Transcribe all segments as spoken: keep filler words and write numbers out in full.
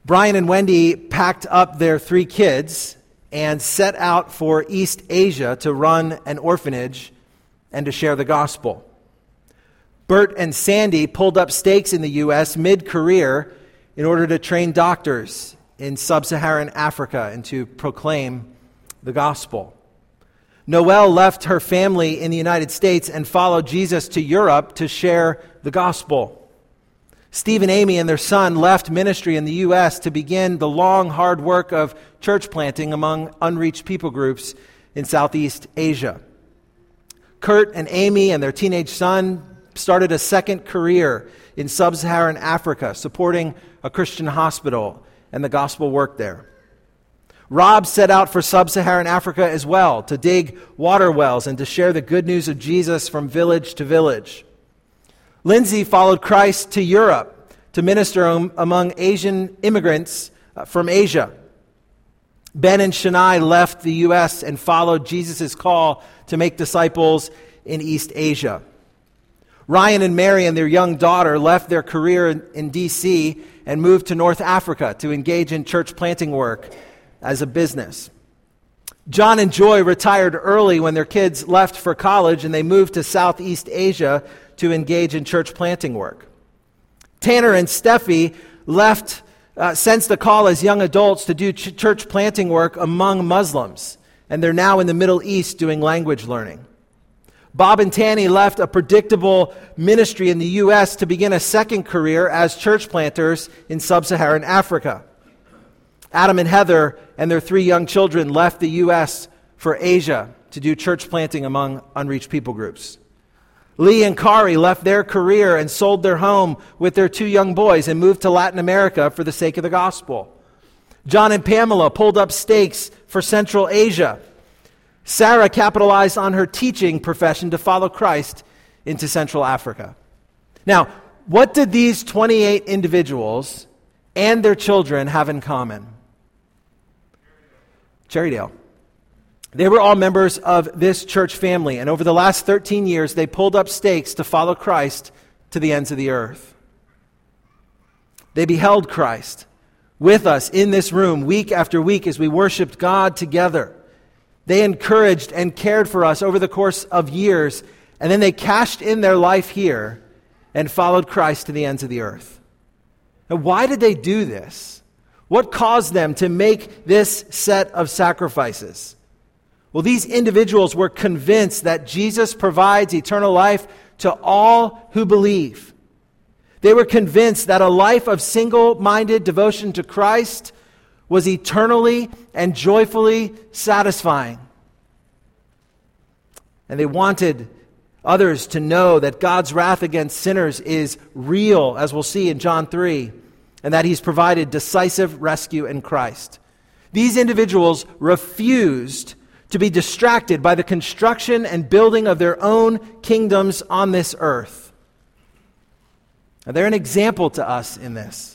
Brian and Wendy packed up their three kids and set out for East Asia to run an orphanage and to share the gospel. Bert and Sandy pulled up stakes in the U S mid-career in order to train doctors in sub-Saharan Africa and to proclaim the gospel. Noelle left her family in the United States and followed Jesus to Europe to share the gospel. Steve and Amy and their son left ministry in the U S to begin the long, hard work of church planting among unreached people groups in Southeast Asia. Kurt and Amy and their teenage son started a second career in sub-Saharan Africa, supporting a Christian hospital and the gospel work there. Rob set out for sub-Saharan Africa as well, to dig water wells and to share the good news of Jesus from village to village. Lindsay followed Christ to Europe to minister among Asian immigrants from Asia. Ben and Shania left the U S and followed Jesus' call to make disciples in East Asia. Ryan and Mary and their young daughter left their career in D C and moved to North Africa to engage in church planting work as a business. John and Joy retired early when their kids left for college, and they moved to Southeast Asia to engage in church planting work. Tanner and Steffi left, uh, sensed a call as young adults to do ch- church planting work among Muslims, and they're now in the Middle East doing language learning. Bob and Tanny left a predictable ministry in the U S to begin a second career as church planters in sub-Saharan Africa. Adam and Heather and their three young children left the U S for Asia to do church planting among unreached people groups. Lee and Kari left their career and sold their home with their two young boys and moved to Latin America for the sake of the gospel. John and Pamela pulled up stakes for Central Asia. Sarah capitalized on her teaching profession to follow Christ into Central Africa. Now, what did these twenty-eight individuals and their children have in common? Cherrydale. They were all members of this church family, and over the last thirteen years, they pulled up stakes to follow Christ to the ends of the earth. They beheld Christ with us in this room week after week as we worshiped God together. They encouraged and cared for us over the course of years, and then they cashed in their life here and followed Christ to the ends of the earth. Now, why did they do this? What caused them to make this set of sacrifices? Well, these individuals were convinced that Jesus provides eternal life to all who believe. They were convinced that a life of single-minded devotion to Christ was eternally and joyfully satisfying. And they wanted others to know that God's wrath against sinners is real, as we'll see in John three, and that He's provided decisive rescue in Christ. These individuals refused to be distracted by the construction and building of their own kingdoms on this earth. Now, they're an example to us in this.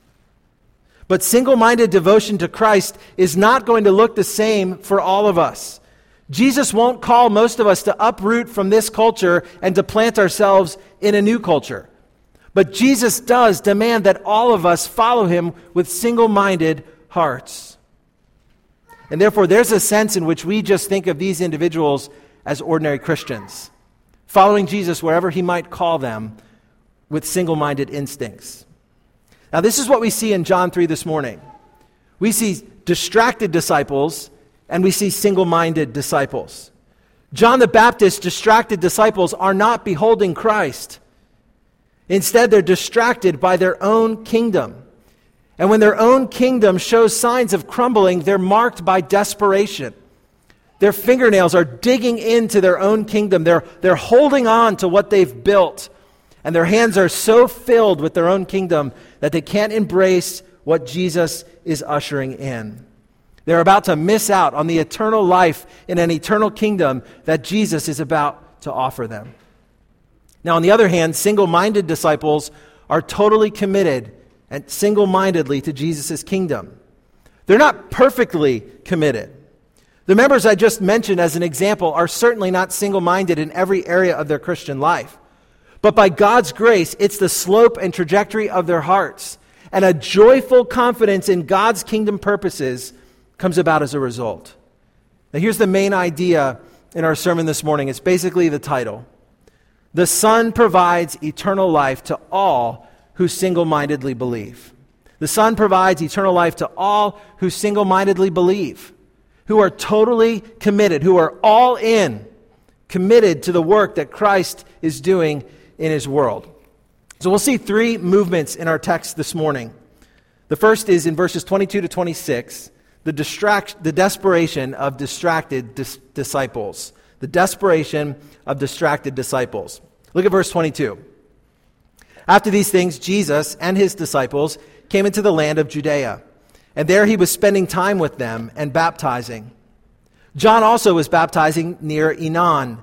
But single-minded devotion to Christ is not going to look the same for all of us. Jesus won't call most of us to uproot from this culture and to plant ourselves in a new culture. But Jesus does demand that all of us follow Him with single-minded hearts. And therefore, there's a sense in which we just think of these individuals as ordinary Christians, following Jesus wherever He might call them with single-minded instincts. Now, this is what we see in John three this morning. We see distracted disciples, and we see single-minded disciples. John the Baptist's distracted disciples are not beholding Christ. Instead, they're distracted by their own kingdom. And when their own kingdom shows signs of crumbling, they're marked by desperation. Their fingernails are digging into their own kingdom. They're, they're holding on to what they've built. And their hands are so filled with their own kingdom that they can't embrace what Jesus is ushering in. They're about to miss out on the eternal life in an eternal kingdom that Jesus is about to offer them. Now, on the other hand, single-minded disciples are totally committed and single-mindedly to Jesus' kingdom. They're not perfectly committed. The members I just mentioned as an example are certainly not single-minded in every area of their Christian life. But by God's grace, it's the slope and trajectory of their hearts And a joyful confidence in God's kingdom purposes comes about as a result. Now here's the main idea in our sermon this morning. It's basically the title. The Son provides eternal life to all who single-mindedly believe. The Son provides eternal life to all who single-mindedly believe, who are totally committed, who are all in, committed to the work that Christ is doing in his world. So we'll see three movements in our text this morning. The first is in verses twenty-two to twenty-six, the distract, the desperation of distracted dis- disciples. The desperation of distracted disciples. Look at verse twenty-two. After these things, Jesus and his disciples came into the land of Judea, and there he was spending time with them and baptizing. John also was baptizing near Enon,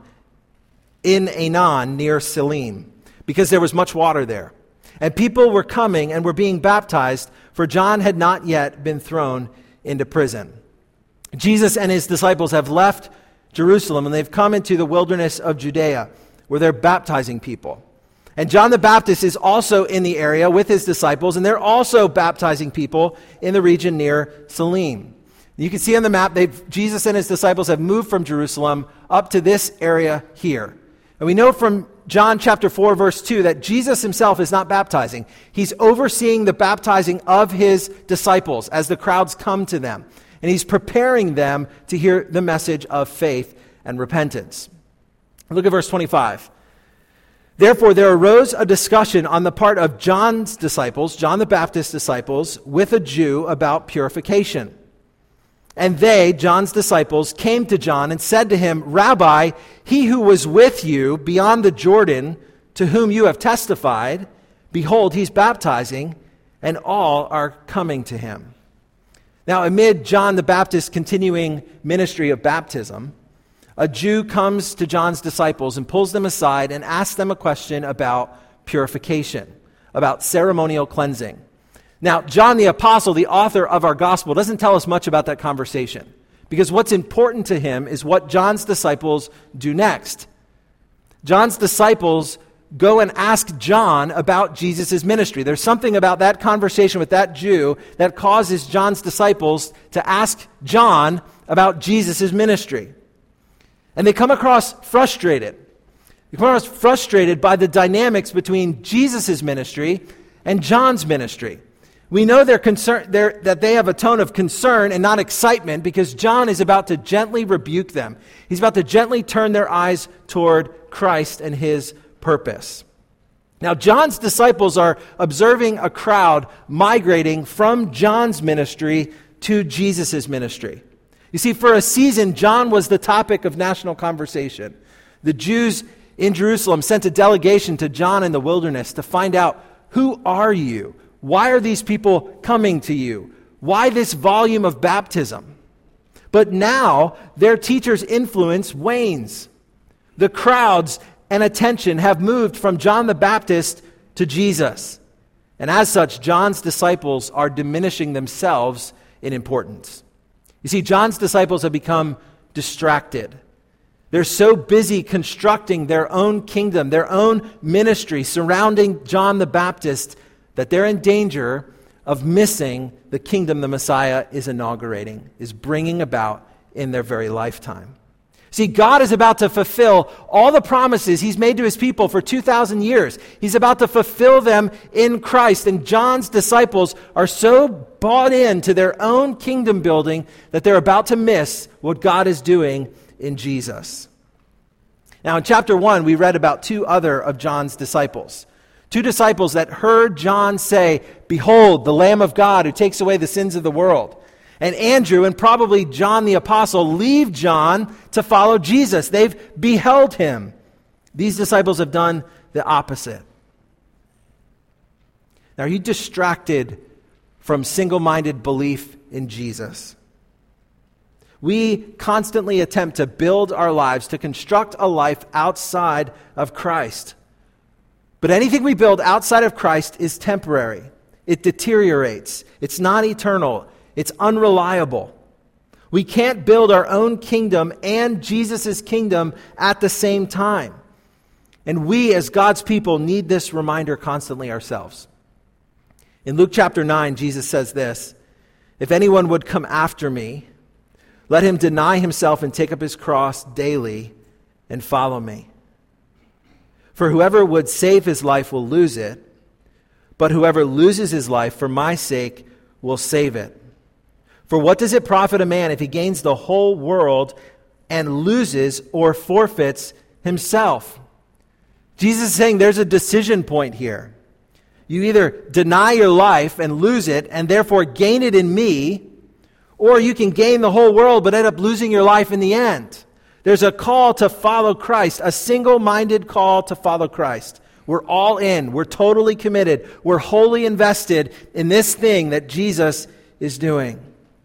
in Enon near Salim, because there was much water there. And people were coming and were being baptized, for John had not yet been thrown into prison. Jesus and his disciples have left Jerusalem, and they've come into the wilderness of Judea, where they're baptizing people. And John the Baptist is also in the area with his disciples, and they're also baptizing people in the region near Salim. You can see on the map, they've, Jesus and his disciples have moved from Jerusalem up to this area here. And we know from John chapter four, verse two, that Jesus himself is not baptizing. He's overseeing the baptizing of his disciples as the crowds come to them. And he's preparing them to hear the message of faith and repentance. Look at verse twenty-five. Therefore, there arose a discussion on the part of John's disciples, John the Baptist's disciples, with a Jew about purification. And they, John's disciples, came to John and said to him, Rabbi, he who was with you beyond the Jordan, to whom you have testified, behold, he's baptizing, and all are coming to him. Now, amid John the Baptist's continuing ministry of baptism, a Jew comes to John's disciples and pulls them aside and asks them a question about purification, about ceremonial cleansing. Now, John the Apostle, the author of our gospel, doesn't tell us much about that conversation, because what's important to him is what John's disciples do next. John's disciples go and ask John about Jesus' ministry. There's something about that conversation with that Jew that causes John's disciples to ask John about Jesus' ministry. And they come across frustrated. They come across frustrated by the dynamics between Jesus' ministry and John's ministry. We know they're concern, they're, that they have a tone of concern and not excitement, because John is about to gently rebuke them. He's about to gently turn their eyes toward Christ and his purpose. Now, John's disciples are observing a crowd migrating from John's ministry to Jesus' ministry. You see, for a season, John was the topic of national conversation. The Jews in Jerusalem sent a delegation to John in the wilderness to find out, who are you? Why are these people coming to you? Why this volume of baptism? But now, their teacher's influence wanes. The crowds and attention have moved from John the Baptist to Jesus. And as such, John's disciples are diminishing themselves in importance. You see, John's disciples have become distracted. They're so busy constructing their own kingdom, their own ministry surrounding John the Baptist, that they're in danger of missing the kingdom the Messiah is inaugurating, is bringing about in their very lifetime. See, God is about to fulfill all the promises he's made to his people for two thousand years. He's about to fulfill them in Christ. And John's disciples are so bought into their own kingdom building that they're about to miss what God is doing in Jesus. Now, in chapter one, we read about two other of John's disciples. Two disciples that heard John say, "Behold, the Lamb of God who takes away the sins of the world." And Andrew and probably John the Apostle leave John to follow Jesus. They've beheld him. These disciples have done the opposite. Now, are you distracted from single-minded belief in Jesus? We constantly attempt to build our lives, to construct a life outside of Christ. But anything we build outside of Christ is temporary. It deteriorates. It's not eternal. It's unreliable. We can't build our own kingdom and Jesus' kingdom at the same time. And we, as God's people, need this reminder constantly ourselves. In Luke chapter nine, Jesus says this, "If anyone would come after me, let him deny himself and take up his cross daily and follow me. For whoever would save his life will lose it, but whoever loses his life for my sake will save it. For what does it profit a man if he gains the whole world and loses or forfeits himself?" Jesus is saying there's a decision point here. You either deny your life and lose it and therefore gain it in me, or you can gain the whole world but end up losing your life in the end. There's a call to follow Christ, a single-minded call to follow Christ. We're all in. We're totally committed. We're wholly invested in this thing that Jesus is doing.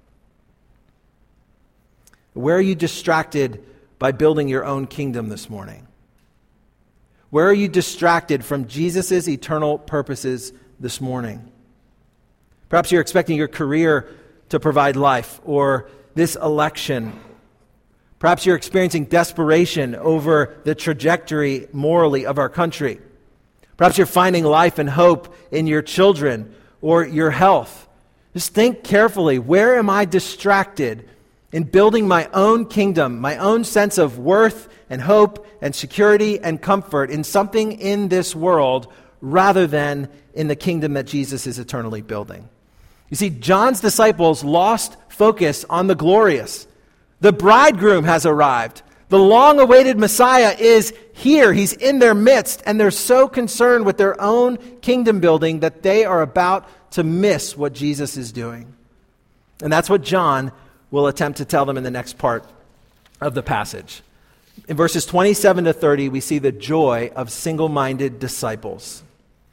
Where are you distracted by building your own kingdom this morning? Where are you distracted from Jesus' eternal purposes this morning? Perhaps you're expecting your career to provide life, or this election. Perhaps you're experiencing desperation over the trajectory morally of our country. Perhaps you're finding life and hope in your children or your health. Just think carefully, where am I distracted in building my own kingdom, my own sense of worth and hope and security and comfort in something in this world rather than in the kingdom that Jesus is eternally building? You see, John's disciples lost focus on the glorious. The bridegroom has arrived. The long-awaited Messiah is here. He's in their midst, and they're so concerned with their own kingdom building that they are about to miss what Jesus is doing. And that's what John will attempt to tell them in the next part of the passage. In verses twenty-seven to thirty, we see the joy of single-minded disciples.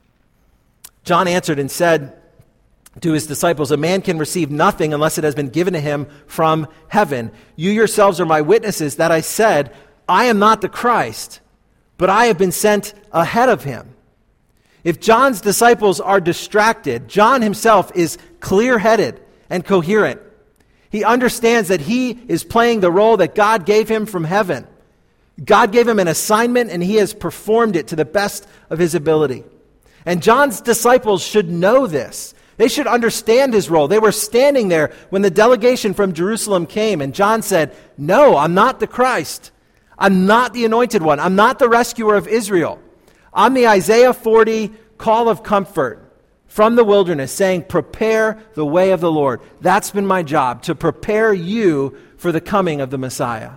John answered and said to his disciples, "A man can receive nothing unless it has been given to him from heaven. You yourselves are my witnesses that I said, I am not the Christ, but I have been sent ahead of him." If John's disciples are distracted, John himself is clear-headed and coherent. He understands that he is playing the role that God gave him from heaven. God gave him an assignment, and he has performed it to the best of his ability. And John's disciples should know this. They should understand his role. They were standing there when the delegation from Jerusalem came, and John said, "No, I'm not the Christ. I'm not the anointed one. I'm not the rescuer of Israel. I'm the Isaiah forty call of comfort from the wilderness, saying, prepare the way of the Lord." That's been my job, to prepare you for the coming of the Messiah.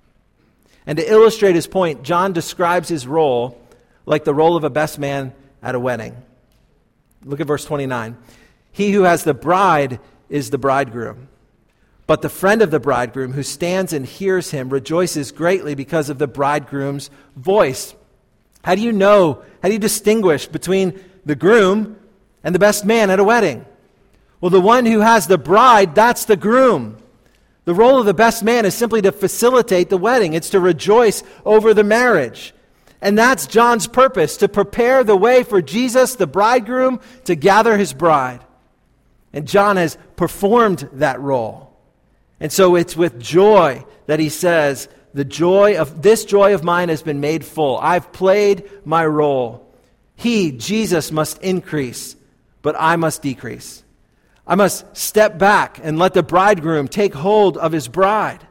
And to illustrate his point, John describes his role like the role of a best man at a wedding. Look at verse twenty-nine. "He who has the bride is the bridegroom. But the friend of the bridegroom who stands and hears him rejoices greatly because of the bridegroom's voice." How do you know, how do you distinguish between the groom and the best man at a wedding? Well, the one who has the bride, that's the groom. The role of the best man is simply to facilitate the wedding. It's to rejoice over the marriage. And that's John's purpose, to prepare the way for Jesus, the bridegroom, to gather his bride. And John has performed that role. And so it's with joy that he says, the joy of this joy of mine has been made full. I've played my role. He, Jesus, must increase, but I must decrease. I must step back and let the bridegroom take hold of his bride.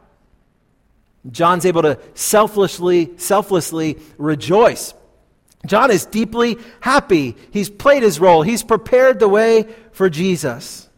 John's able to selflessly, selflessly rejoice. John is deeply happy. He's played his role. He's prepared the way for Jesus.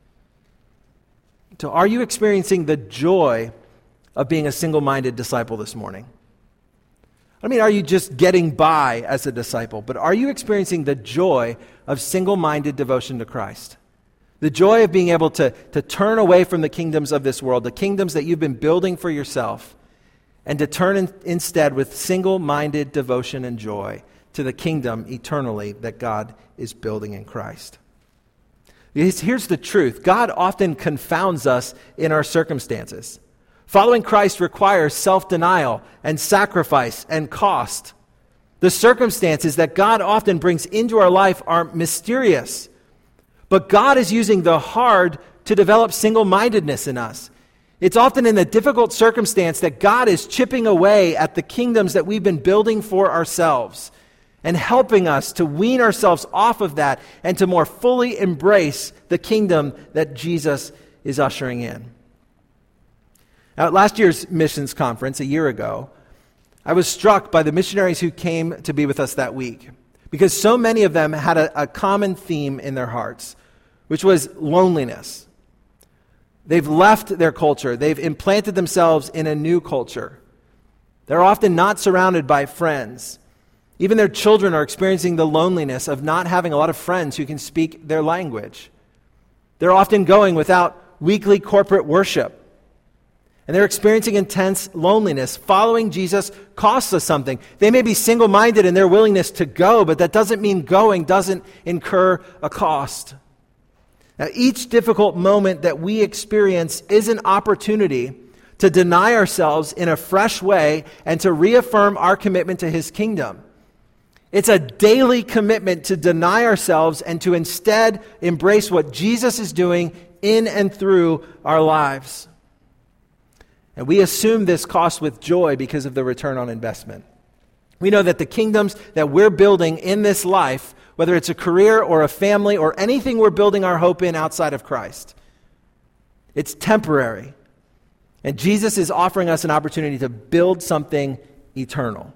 So are you experiencing the joy of being a single-minded disciple this morning? I mean, are you just getting by as a disciple? But are you experiencing the joy of single-minded devotion to Christ? The joy of being able to, to turn away from the kingdoms of this world, the kingdoms that you've been building for yourself, and to turn in, instead with single-minded devotion and joy to the kingdom eternally that God is building in Christ. Here's the truth. God often confounds us in our circumstances. Following Christ requires self-denial and sacrifice and cost. The circumstances that God often brings into our life are mysterious. But God is using the hard to develop single-mindedness in us. It's often in the difficult circumstance that God is chipping away at the kingdoms that we've been building for ourselves. and helping us to wean ourselves off of that and to more fully embrace the kingdom that Jesus is ushering in. Now, at last year's missions conference, a year ago, I was struck by the missionaries who came to be with us that week, because so many of them had a, a common theme in their hearts, which was loneliness. They've left their culture. They've implanted themselves in a new culture. They're often not surrounded by friends. Even their children are experiencing the loneliness of not having a lot of friends who can speak their language. They're often going without weekly corporate worship. And they're experiencing intense loneliness. Following Jesus costs us something. They may be single-minded in their willingness to go, but that doesn't mean going doesn't incur a cost. Now, each difficult moment that we experience is an opportunity to deny ourselves in a fresh way and to reaffirm our commitment to His kingdom. It's a daily commitment to deny ourselves and to instead embrace what Jesus is doing in and through our lives. And we assume this cost with joy because of the return on investment. We know that the kingdoms that we're building in this life, whether it's a career or a family or anything we're building our hope in outside of Christ, it's temporary. And Jesus is offering us an opportunity to build something eternal.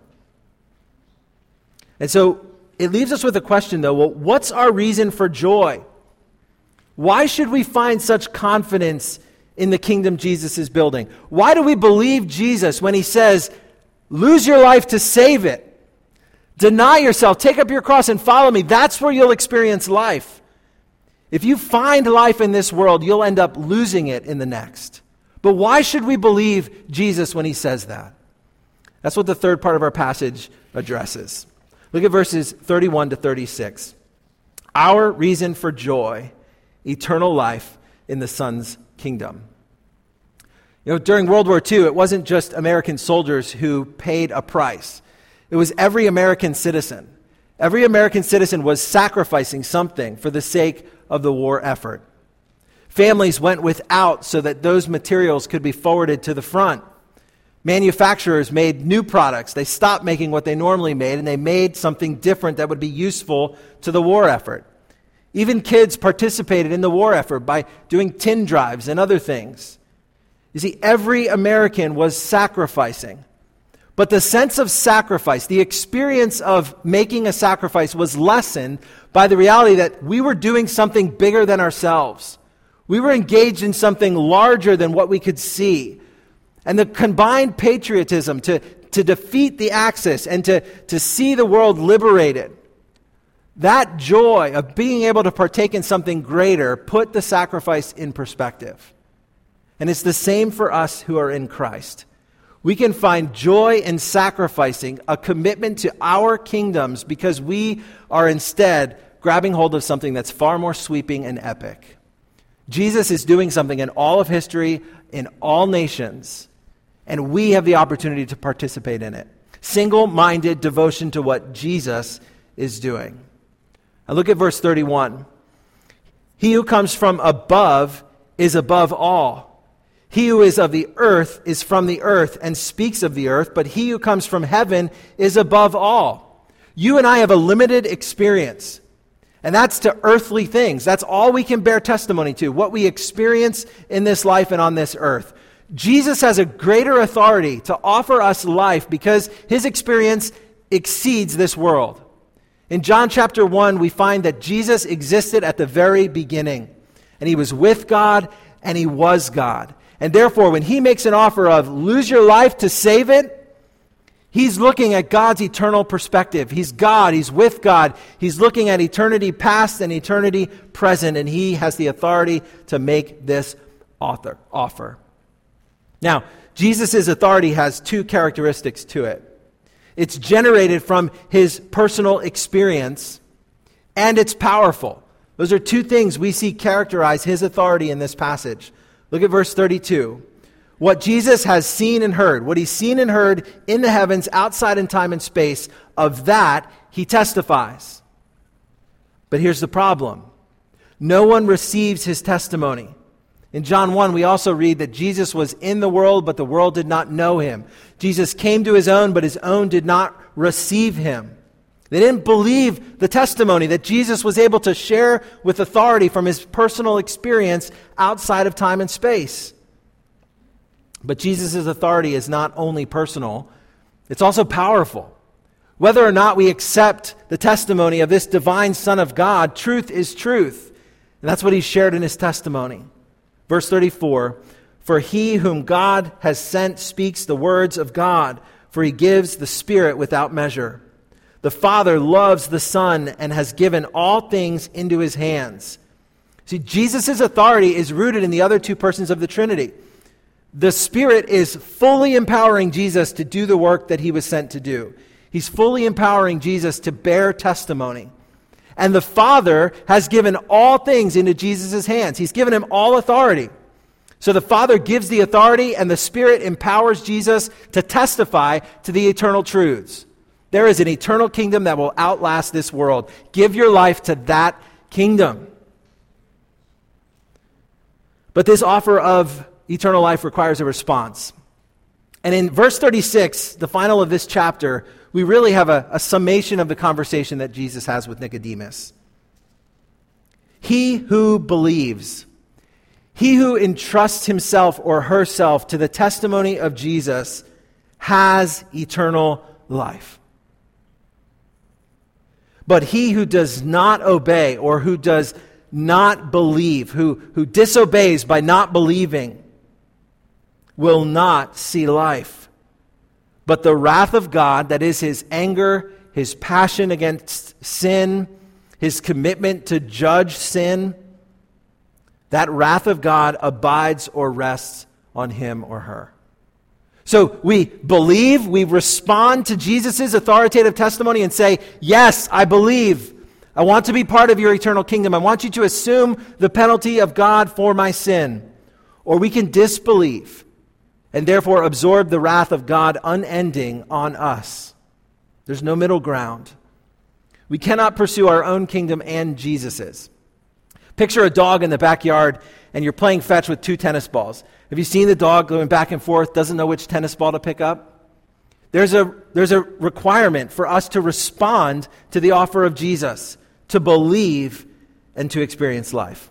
And so it leaves us with a question, though. Well, what's our reason for joy? Why should we find such confidence in the kingdom Jesus is building? Why do we believe Jesus when He says, lose your life to save it? Deny yourself, take up your cross and follow me. That's where you'll experience life. If you find life in this world, you'll end up losing it in the next. But why should we believe Jesus when He says that? That's what the third part of our passage addresses. Look at verses thirty-one to thirty-six. Our reason for joy, eternal life in the Son's kingdom. You know, during World War Two, it wasn't just American soldiers who paid a price. It was every American citizen. Every American citizen was sacrificing something for the sake of the war effort. Families went without so that those materials could be forwarded to the front. Manufacturers made new products. They stopped making what they normally made, and they made something different that would be useful to the war effort. Even kids participated in the war effort by doing tin drives and other things. You see, every American was sacrificing. But the sense of sacrifice, the experience of making a sacrifice, was lessened by the reality that we were doing something bigger than ourselves. We were engaged in something larger than what we could see. And the combined patriotism to, to defeat the Axis and to, to see the world liberated, that joy of being able to partake in something greater put the sacrifice in perspective. And it's the same for us who are in Christ. We can find joy in sacrificing a commitment to our kingdoms because we are instead grabbing hold of something that's far more sweeping and epic. Jesus is doing something in all of history, in all nations, and we have the opportunity to participate in it. Single-minded devotion to what Jesus is doing. Now look at verse thirty-one. He who comes from above is above all. He who is of the earth is from the earth and speaks of the earth, but he who comes from heaven is above all. You and I have a limited experience, and that's to earthly things. That's all we can bear testimony to, what we experience in this life and on this earth. Jesus has a greater authority to offer us life because His experience exceeds this world. In John chapter one, we find that Jesus existed at the very beginning, and He was with God, and He was God. And therefore, when He makes an offer of lose your life to save it, He's looking at God's eternal perspective. He's God. He's with God. He's looking at eternity past and eternity present, and He has the authority to make this author, offer. Now, Jesus' authority has two characteristics to it. It's generated from His personal experience, and it's powerful. Those are two things we see characterize His authority in this passage. Look at verse thirty-two. What Jesus has seen and heard, what He's seen and heard in the heavens, outside in time and space, of that He testifies. But here's the problem. No one receives His testimony. In John one, we also read that Jesus was in the world, but the world did not know Him. Jesus came to His own, but His own did not receive Him. They didn't believe the testimony that Jesus was able to share with authority from his personal experience outside of time and space. But Jesus' authority is not only personal, it's also powerful. Whether or not we accept the testimony of this divine Son of God, truth is truth. And that's what he shared in his testimony. Verse thirty-four, for he whom God has sent speaks the words of God, for he gives the Spirit without measure. The Father loves the Son and has given all things into his hands. See, Jesus' authority is rooted in the other two persons of the Trinity. The Spirit is fully empowering Jesus to do the work that he was sent to do. He's fully empowering Jesus to bear testimony. And the Father has given all things into Jesus' hands. He's given him all authority. So the Father gives the authority, and the Spirit empowers Jesus to testify to the eternal truths. There is an eternal kingdom that will outlast this world. Give your life to that kingdom. But this offer of eternal life requires a response. And in verse thirty-six, the final of this chapter, we really have a, a summation of the conversation that Jesus has with Nicodemus. He who believes, he who entrusts himself or herself to the testimony of Jesus has eternal life. But he who does not obey or who does not believe, who, who disobeys by not believing, will not see life. But the wrath of God, that is his anger, his passion against sin, his commitment to judge sin, that wrath of God abides or rests on him or her. So we believe, we respond to Jesus' authoritative testimony and say, yes, I believe. I want to be part of your eternal kingdom. I want you to assume the penalty of God for my sin. Or we can disbelieve and therefore absorb the wrath of God unending on us. There's no middle ground. We cannot pursue our own kingdom and Jesus's. Picture a dog in the backyard and you're playing fetch with two tennis balls. Have you seen the dog going back and forth, doesn't know which tennis ball to pick up? There's a, there's a requirement for us to respond to the offer of Jesus, to believe and to experience life.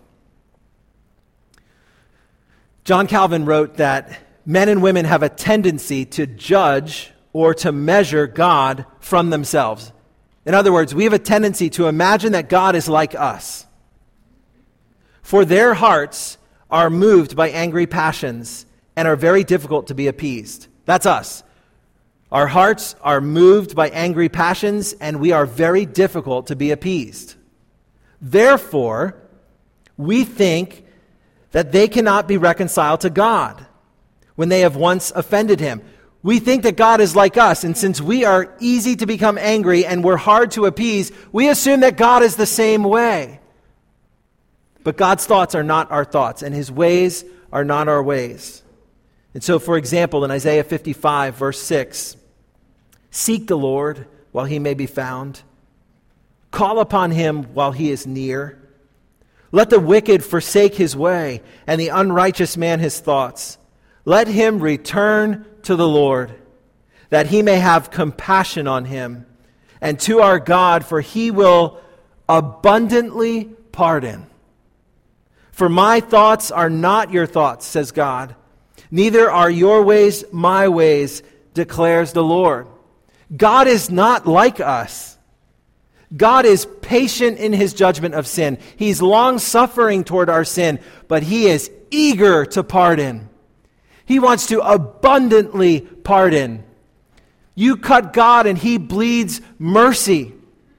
John Calvin wrote that men and women have a tendency to judge or to measure God from themselves. In other words, we have a tendency to imagine that God is like us. For their hearts are moved by angry passions and are very difficult to be appeased. That's us. Our hearts are moved by angry passions and we are very difficult to be appeased. Therefore, we think that they cannot be reconciled to God when they have once offended him. We think that God is like us, and since we are easy to become angry and we're hard to appease, we assume that God is the same way. But God's thoughts are not our thoughts, and his ways are not our ways. And so, for example, in Isaiah fifty-five, verse six, seek the Lord while he may be found. Call upon him while he is near. Let the wicked forsake his way, and the unrighteous man his thoughts. Let him return to the Lord, that he may have compassion on him, and to our God, for he will abundantly pardon. For my thoughts are not your thoughts, says God. Neither are your ways my ways, declares the Lord. God is not like us. God is patient in his judgment of sin. He's long-suffering toward our sin, but he is eager to pardon. He wants to abundantly pardon. You cut God and he bleeds mercy.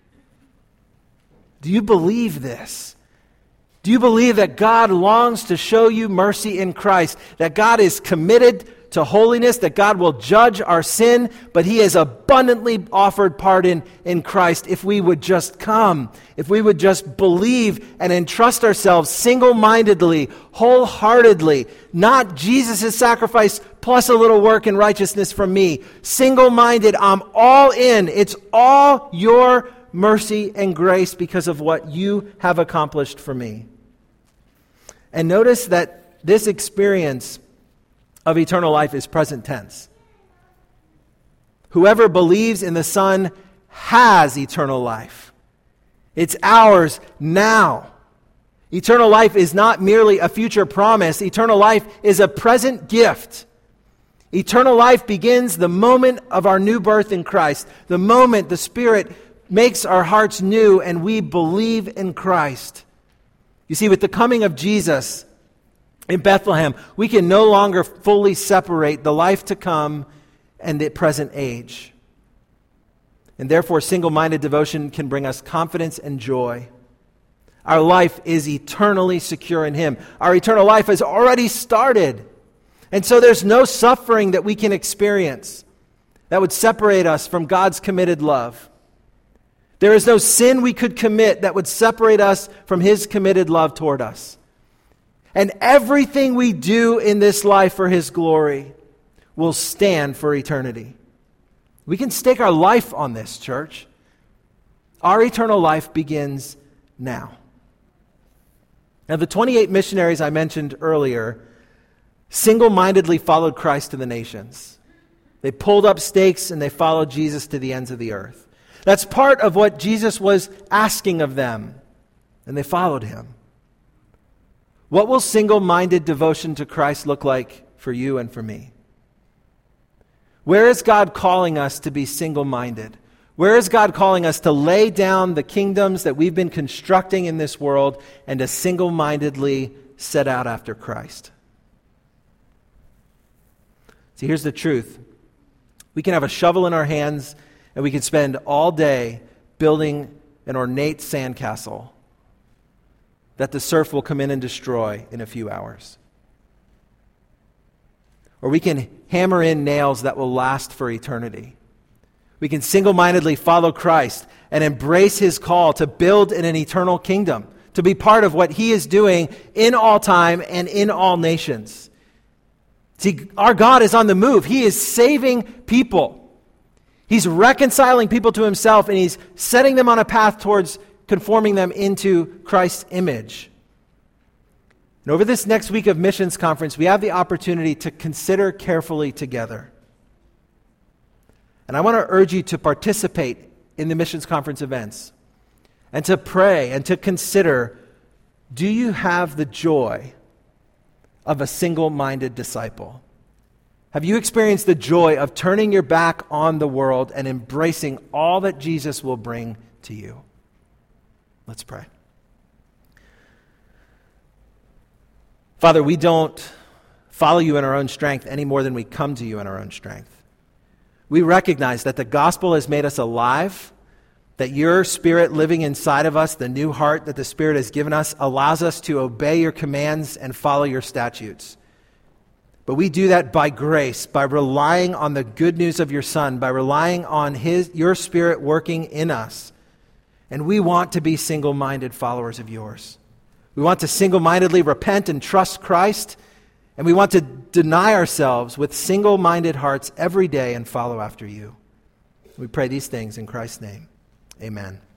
Do you believe this? Do you believe that God longs to show you mercy in Christ? That God is committed to holiness, that God will judge our sin, but he has abundantly offered pardon in Christ if we would just come, if we would just believe and entrust ourselves single-mindedly, wholeheartedly, not Jesus' sacrifice plus a little work and righteousness from me. Single-minded, I'm all in. It's all your mercy and grace because of what you have accomplished for me. And notice that this experience of eternal life is present tense. Whoever believes in the Son has eternal life. It's ours now. Eternal life is not merely a future promise. Eternal life is a present gift. Eternal life begins the moment of our new birth in Christ, the moment the Spirit makes our hearts new and we believe in Christ. You see, with the coming of Jesus in Bethlehem, we can no longer fully separate the life to come and the present age. And therefore, single-minded devotion can bring us confidence and joy. Our life is eternally secure in Him. Our eternal life has already started. And so there's no suffering that we can experience that would separate us from God's committed love. There is no sin we could commit that would separate us from His committed love toward us. And everything we do in this life for His glory will stand for eternity. We can stake our life on this, church. Our eternal life begins now. Now, the twenty-eight missionaries I mentioned earlier single-mindedly followed Christ to the nations. They pulled up stakes and they followed Jesus to the ends of the earth. That's part of what Jesus was asking of them, and they followed Him. What will single-minded devotion to Christ look like for you and for me? Where is God calling us to be single-minded? Where is God calling us to lay down the kingdoms that we've been constructing in this world and to single-mindedly set out after Christ? See, here's the truth. We can have a shovel in our hands and we can spend all day building an ornate sandcastle that the surf will come in and destroy in a few hours. Or we can hammer in nails that will last for eternity. We can single-mindedly follow Christ and embrace His call to build in an eternal kingdom, to be part of what He is doing in all time and in all nations. See, our God is on the move. He is saving people. He's reconciling people to Himself, and He's setting them on a path towards conforming them into Christ's image. And over this next week of missions conference, we have the opportunity to consider carefully together. And I want to urge you to participate in the missions conference events and to pray and to consider, do you have the joy of a single-minded disciple? Have you experienced the joy of turning your back on the world and embracing all that Jesus will bring to you? Let's pray. Father, we don't follow You in our own strength any more than we come to You in our own strength. We recognize that the gospel has made us alive, that Your Spirit living inside of us, the new heart that the Spirit has given us, allows us to obey Your commands and follow Your statutes. But we do that by grace, by relying on the good news of Your Son, by relying on His, Your Spirit working in us. And we want to be single-minded followers of Yours. We want to single-mindedly repent and trust Christ, and we want to deny ourselves with single-minded hearts every day and follow after You. We pray these things in Christ's name. Amen.